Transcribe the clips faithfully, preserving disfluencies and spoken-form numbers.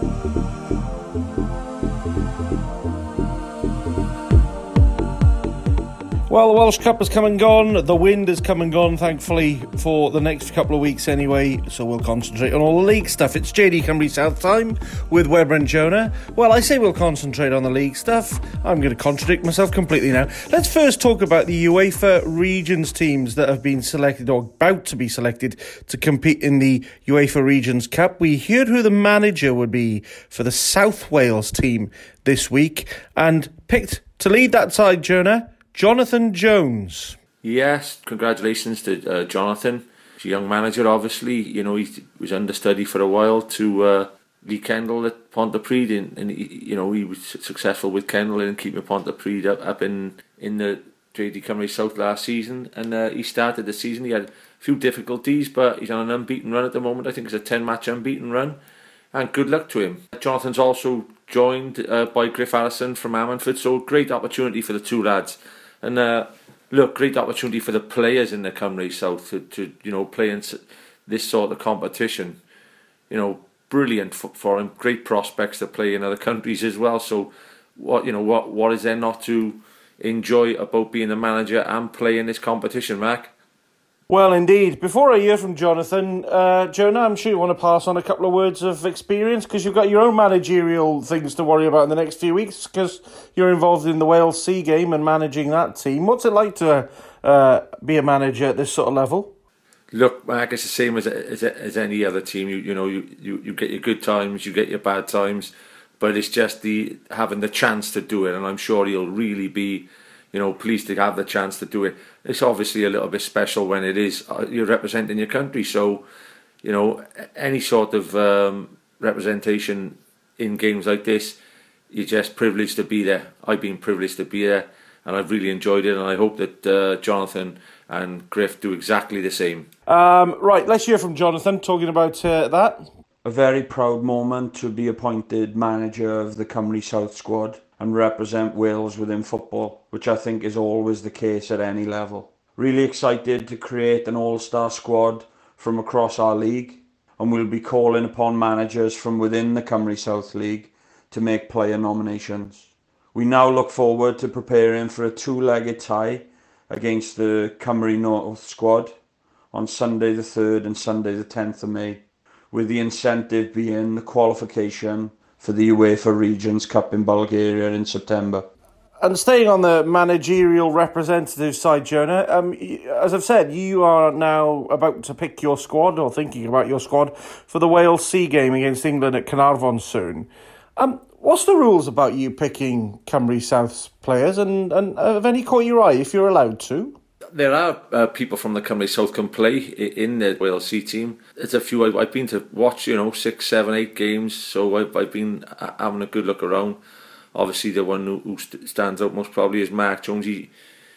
Well, the Welsh Cup has come and gone. The wind has come and gone, thankfully, for the next couple of weeks anyway. So we'll concentrate on all the league stuff. It's J D Cymru South time with Webber and Jonah. Well, I say we'll concentrate on the league stuff. I'm going to contradict myself completely now. Let's first talk about the UEFA Regions teams that have been selected or about to be selected to compete in the UEFA Regions Cup. We heard who the manager would be for the South Wales team this week and picked to lead that side, Jonah, Jonathan Jones. Yes, congratulations to uh, Jonathan. He's a young manager, obviously. You know, he was understudy for a while to uh, Lee Kendall at Pontypridd, and, and he, you know, he was successful with Kendall in keeping Pontypridd up, up in, in the J D Cymru South last season. And uh, he started the season, he had a few difficulties, but he's on an unbeaten run at the moment. I think it's a ten-match unbeaten run. And good luck to him. Jonathan's also joined uh, by Griff Allison from Ammanford, so great opportunity for the two lads. And uh, look, great opportunity for the players in the Cymru South to, to you know, play in this sort of competition. You know, brilliant for, for him. Great prospects to play in other countries as well. So, what you know, what what is there not to enjoy about being a manager and play in this competition, Mac? Well, indeed. Before I hear from Jonathan, uh, Jonah, I'm sure you want to pass on a couple of words of experience because you've got your own managerial things to worry about in the next few weeks because you're involved in the Wales C game and managing that team. What's it like to uh, be a manager at this sort of level? Look, Mark, it's the same as as, as any other team. You you know you, you, you get your good times, you get your bad times, but it's just the having the chance to do it, and I'm sure he'll really be, you know, pleased to have the chance to do it. It's obviously a little bit special when it is you're representing your country. So, you know, any sort of um, representation in games like this, you're just privileged to be there. I've been privileged to be there, and I've really enjoyed it. And I hope that uh, Jonathan and Griff do exactly the same. Um, right, let's hear from Jonathan talking about uh, that. A very proud moment to be appointed manager of the Cymru South squad and represent Wales within football, which I think is always the case at any level. Really excited to create an all-star squad from across our league, and we'll be calling upon managers from within the Cymru South League to make player nominations. We now look forward to preparing for a two-legged tie against the Cymru North squad on Sunday the third and Sunday the tenth of May, with the incentive being the qualification for the UEFA Regions Cup in Bulgaria in September. And staying on the managerial representative side, Jonah, um, as I've said, you are now about to pick your squad, or thinking about your squad, for the Wales C game against England at Caernarfon soon. Um, what's the rules about you picking Cymru South's players, and, and have any caught your eye, if you're allowed to? There are uh, people from the Cymru South can play in the Wales C team. There's a few I've, I've been to watch, you know, six, seven, eight games, so I've, I've been having a good look around. Obviously, the one who, who stands out most probably is Mark Jones. He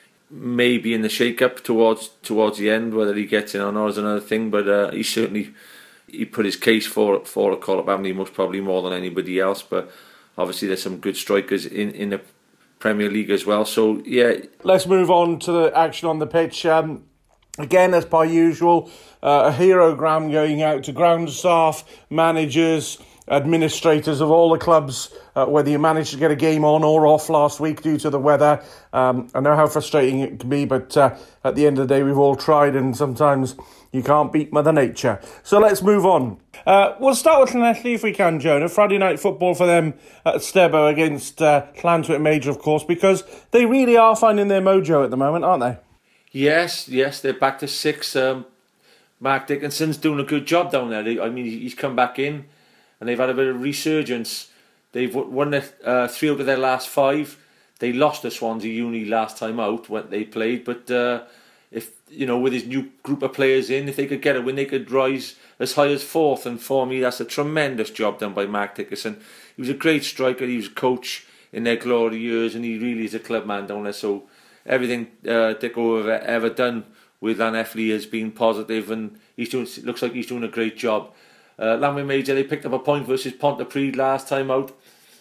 may be in the shake-up towards towards the end, whether he gets in or not is another thing, but uh, he certainly he put his case for for a call-up, haven't he, most probably more than anybody else. But obviously, there's some good strikers in, in the Premier League as well. So, yeah. Let's move on to the action on the pitch. Um, again, as per usual, uh, a herogram going out to ground staff, managers, administrators of all the clubs, uh, whether you managed to get a game on or off last week due to the weather. Um, I know how frustrating it can be, but uh, at the end of the day, we've all tried, and sometimes you can't beat Mother Nature. So let's move on. Uh, we'll start with Llanelli if we can, Jonah. Friday night football for them at Stebo against uh, Llantwit Major, of course, because they really are finding their mojo at the moment, aren't they? Yes, yes, they're back to six. Um, Mark Dickinson's doing a good job down there. I mean, he's come back in, and they've had a bit of resurgence. They've won the, uh, three out of their last five. They lost to Swansea Uni last time out when they played, but uh, if you know, with his new group of players in, if they could get a win, they could rise as high as fourth. And for me, that's a tremendous job done by Mark Dickinson. He was a great striker. He was a coach in their glory years, and he really is a club man down there. So everything uh, Dicko have ever done with Llanelli has been positive, and he's doing. Looks like he's doing a great job. Uh, Llantwit Major, they picked up a point versus Pontypridd last time out.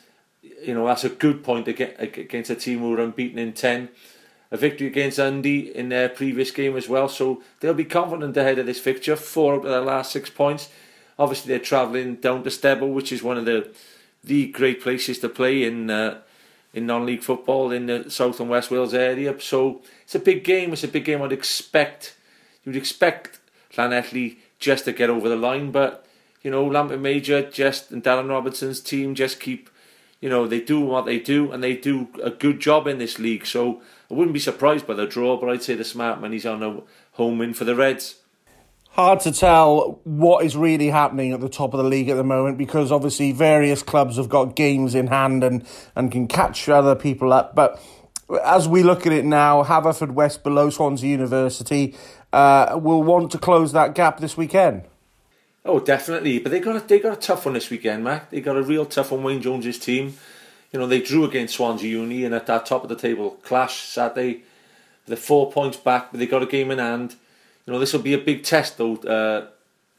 You know, that's a good point against a team who were unbeaten in ten. A victory against Dundee in their previous game as well, so they'll be confident ahead of this fixture. Four out of their last six points. Obviously, they're travelling down to Stebbel, which is one of the the great places to play in uh, in non-league football in the South and West Wales area. So it's a big game. It's a big game. I'd expect you'd expect Llanelli just to get over the line, but you know, Lambert Major just and Darren Robertson's team just keep, you know, they do what they do, and they do a good job in this league. So I wouldn't be surprised by the draw, but I'd say the smart money's on a home win for the Reds. Hard to tell what is really happening at the top of the league at the moment, because obviously various clubs have got games in hand and, and can catch other people up. But as we look at it now, Haverfordwest below Swansea University uh, will want to close that gap this weekend. Oh, definitely. But they got a, they got a tough one this weekend, Mac. They got a real tough one, Wayne Jones's team. You know, they drew against Swansea Uni, and at that top of the table clash Saturday, they're four points back, but they got a game in hand. You know, this will be a big test, though, uh,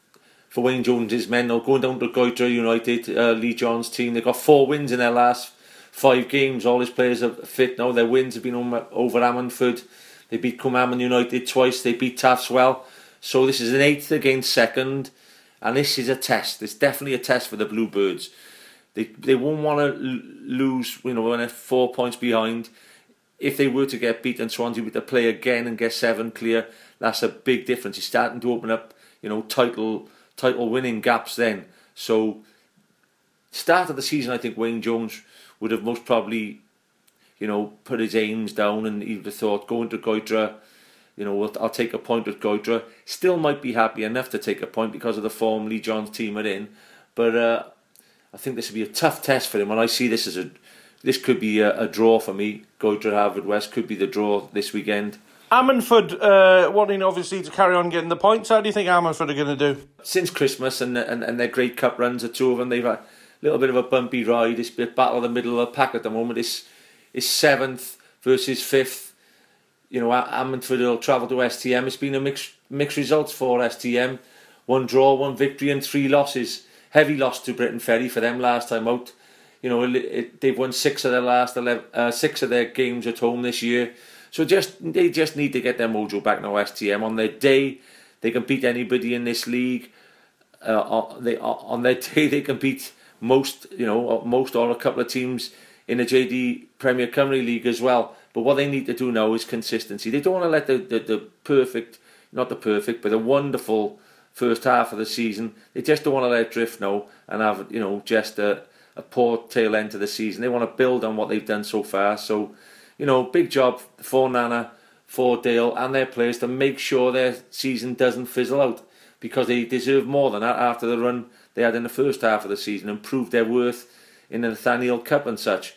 for Wayne Jones's men. They're going down to Goydra United, uh, Lee John's team. They've got four wins in their last five games. All his players are fit now. Their wins have been over Ammanford. They beat Cumberland United twice. They beat Taffswell. So this is an eighth against second. And this is a test. It's definitely a test for the Bluebirds. They they won't want to lose, you know, when they're four points behind. If they were to get beaten, Swansea would to play again and get seven clear. That's a big difference. It's starting to open up, you know, title title winning gaps then. So, start of the season, I think Wayne Jones would have most probably, you know, put his aims down, and he would have thought, going to Goydra, you know, I'll take a point with Goydra. Still might be happy enough to take a point because of the form Lee John's team are in. But uh, I think this would be a tough test for him. And I see this as a, this could be a, a draw for me. Goydra Haverfordwest could be the draw this weekend. Ammanford uh, wanting obviously to carry on getting the points. How do you think Ammanford are going to do? Since Christmas and, and and their great cup runs, the two of them, they've had a little bit of a bumpy ride. It's a battle of the middle of the pack at the moment. It's, it's seventh versus fifth. You know, Ammanford will travel to S T M. It's been a mixed mixed results for S T M. One draw, one victory, and three losses. Heavy loss to Britain Ferry for them last time out. You know, it, it, they've won six of their last eleven, uh, six of their games at home this year. So just they just need to get their mojo back now. S T M on their day, they can beat anybody in this league. Uh, on, they, on their day, they can beat most, you know, most or a couple of teams in the J D Premier Cymru League as well. But what they need to do now is consistency. They don't want to let the, the, the perfect, not the perfect, but the wonderful first half of the season, they just don't want to let it drift now and have, you know, just a, a poor tail end to the season. They want to build on what they've done so far. So, you know, big job for Nana, for Dale and their players to make sure their season doesn't fizzle out, because they deserve more than that after the run they had in the first half of the season and proved their worth in the Nathaniel Cup and such.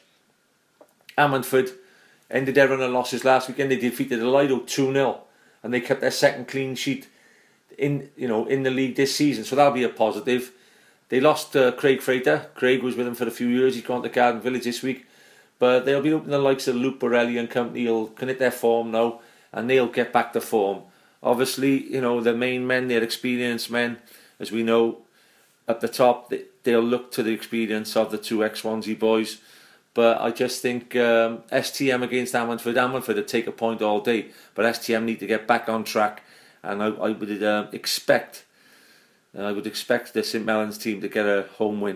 Ammanford ended their run of losses last weekend. They defeated Lido two nil, and they kept their second clean sheet in, you know, in the league this season. So that'll be a positive. They lost uh, Craig Frater. Craig was with them for a few years. He's gone to Garden Village this week. But they'll be hoping the likes of Luke Borelli and company will commit their form now, and they'll get back to form. Obviously, you know, the main men, they're experienced men, as we know, at the top. They'll look to the experience of the two ex-Swansea boys. But I just think um, S T M against Ammanford, Ammanford would take a point all day, but S T M need to get back on track, and I, I would uh, expect, uh, I would expect the St Mellons team to get a home win.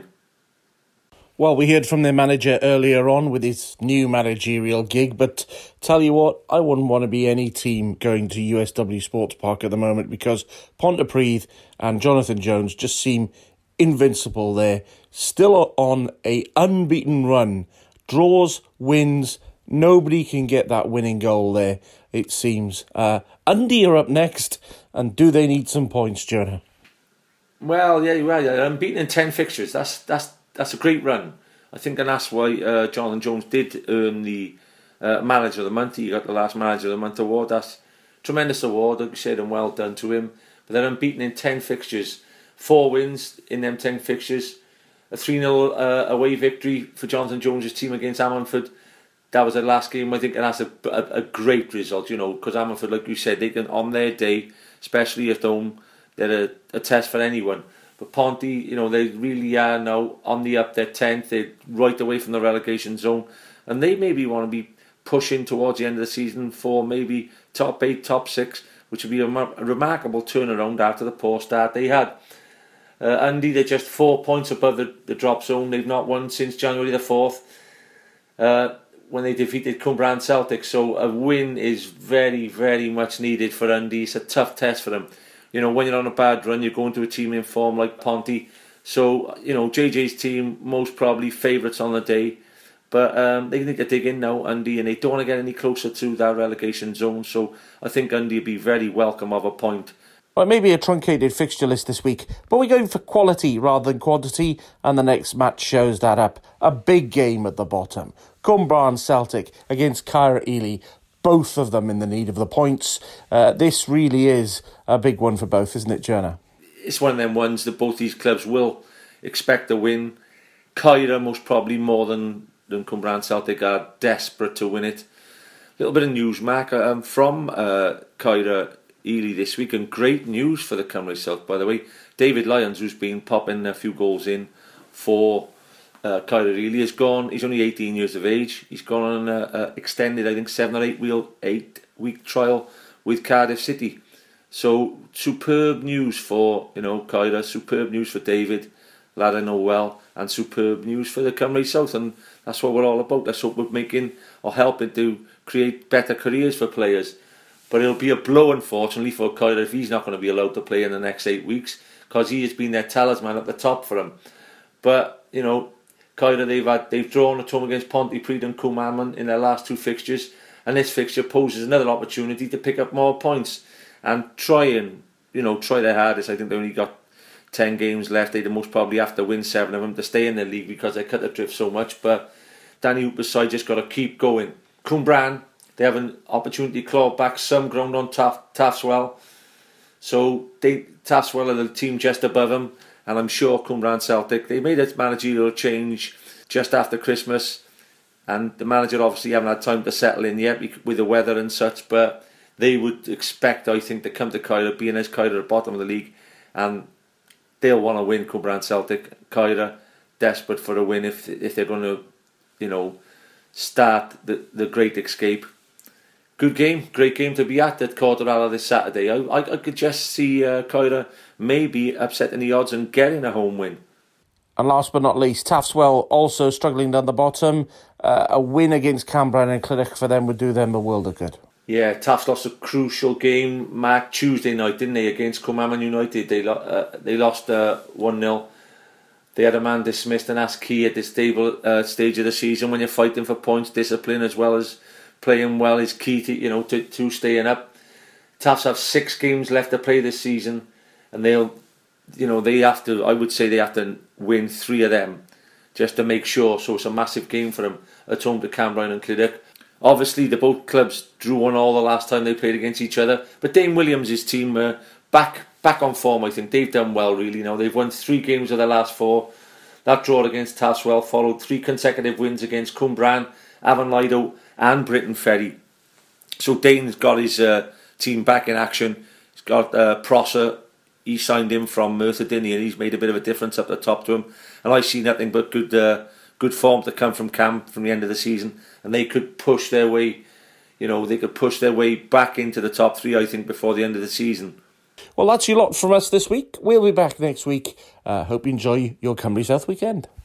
Well, we heard from their manager earlier on with his new managerial gig, but tell you what, I wouldn't want to be any team going to U S W Sports Park at the moment, because Pontypridd and Jonathan Jones just seem invincible there, still on a unbeaten run. Draws, wins, nobody can get that winning goal there, it seems. Uh, Undy are up next, and do they need some points, Jonah? Well, yeah, well, yeah, unbeaten in ten fixtures. That's that's that's a great run. I think, and that's why uh, Jonathan Jones did earn the uh, Manager of the Month. He got the last Manager of the Month award. That's a tremendous award, like I said, and well done to him. But they're unbeaten in ten fixtures. Four wins in them ten fixtures. A three nil uh, away victory for Jonathan Jones' team against Ammanford. That was their last game, I think, and that's a, a, a great result, you know, because Ammanford, like you said, they can, on their day, especially at home, they're a, a test for anyone. But Ponty, you know, they really are now on the up. They're tenth, they're right away from the relegation zone, and they maybe want to be pushing towards the end of the season for maybe top eight, top six, which would be a, a remarkable turnaround after the poor start they had. Uh, Andy, they're just four points above the, the drop zone. They've not won since January the fourth, uh, when they defeated Cwmbran Celtic. So a win is very, very much needed for Andy. It's a tough test for them. You know, when you're on a bad run, you're going to a team in form like Ponty. So, you know, J J's team, most probably favourites on the day. But um, they need to dig in now, Andy, and they don't want to get any closer to that relegation zone. So I think Andy will be very welcome of a point. Well, maybe a truncated fixture list this week, but we're going for quality rather than quantity, and the next match shows that up. A big game at the bottom. Cwmbran Celtic against Caer Ely, both of them in the need of the points. Uh, this really is a big one for both, isn't it, Jonah? It's one of them ones that both these clubs will expect to win. Caer, most probably more than, than Cwmbran Celtic, are desperate to win it. A little bit of news, Mark, um, from uh, Caer Ely this week, and great news for the Cymru South, by the way. David Lyons, who's been popping a few goals in for uh, Caer Ely, has gone. He's only eighteen years of age. He's gone on an extended, I think, seven or eight wheel, eight week trial with Cardiff City. So superb news for you know Caer, superb news for David, lad I know well, and superb news for the Cymru South, and that's what we're all about. Let's hope we're making or helping to create better careers for players. But it'll be a blow, unfortunately, for Caer if he's not going to be allowed to play in the next eight weeks, because he has been their talisman at the top for them. But, you know, Caer, they've had, they've drawn at home against Pontypridd and Cwmaman in their last two fixtures, and this fixture poses another opportunity to pick up more points and try and, you know, try their hardest. I think they only got ten games left. They'd most probably have to win seven of them to stay in the league because they cut the drift so much. But Danny Hooper's side just got to keep going. Cwmbran, they have an opportunity to claw back some ground on Taff, Taffswell. So they, Taffswell are the team just above them. And I'm sure Cwmbran Celtic, they made a managerial change just after Christmas. And the manager obviously haven't had time to settle in yet with the weather and such. But they would expect, I think, to come to Caer, being as Caer at the bottom of the league. And they'll want to win, Cwmbran Celtic. Caer, desperate for a win if if they're going to, you know, start the, the great escape. Good game, great game to be at at Cwrddrala this Saturday. I, I, I could just see uh, Caer maybe upsetting the odds and getting a home win. And last but not least, Taffswell also struggling down the bottom. Uh, a win against Cambran and Clydach for them would do them a world of good. Yeah, Taffs lost a crucial game, Mark, Tuesday night, didn't they, against Cwmaman United. They, lo- uh, they lost uh, one nil. They had a man dismissed, and that's key at this stable, uh, stage of the season when you're fighting for points. Discipline as well as playing well is key to you know to, to staying up. Taffs have six games left to play this season, and they'll you know they have to. I would say they have to win three of them just to make sure. So it's a massive game for them at home to Cambran and Clydach. Obviously, the both clubs drew one all the last time they played against each other. But Dane Williams' team uh, back back on form. I think they've done well really. Now they've won three games of their last four. That draw against Taffswell followed three consecutive wins against Cwmbran, Avon Lido and Britain Ferry. So Dane's got his uh, team back in action. He's got uh, Prosser. He signed him from Merthyr Tydfil and he's made a bit of a difference up the top to him. And I see nothing but good uh, good form to come from Cam from the end of the season. And they could push their way, you know, they could push their way back into the top three, I think, before the end of the season. Well, that's your lot from us this week. We'll be back next week. Uh, hope you enjoy your Cymru South weekend.